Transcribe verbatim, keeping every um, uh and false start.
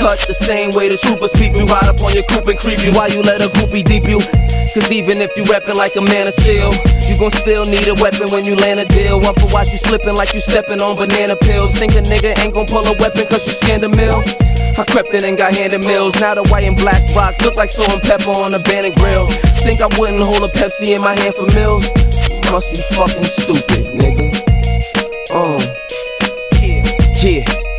cut the same way the troopers peep you. Ride up on your coupe and creep you while you let a groupie deep you. Cause even if you rapping like a man of steel, you gon' still need a weapon when you land a deal. One for watch you slipping like you stepping on banana pills. Think a nigga ain't gon' pull a weapon cause you scanned a mill. I crept in and got handed mills. Now the white and black rocks look like salt and pepper on a abandoned grill. Think I wouldn't hold a Pepsi in my hand for mills? Must be fucking stupid, nigga. Oh, yeah, yeah.